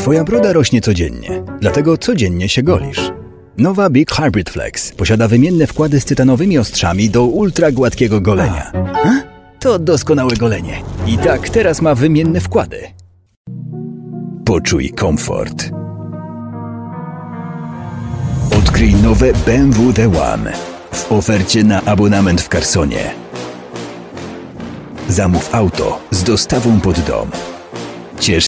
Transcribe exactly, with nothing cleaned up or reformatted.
Twoja broda rośnie codziennie, dlatego codziennie się golisz. Nowa Big Hybrid Flex posiada wymienne wkłady z tytanowymi ostrzami do ultra gładkiego golenia. A? To doskonałe golenie. I tak teraz ma wymienne wkłady. Poczuj komfort. Odkryj nowe B M W The One w ofercie na abonament w Carsonie. Zamów auto z dostawą pod dom. Ciesz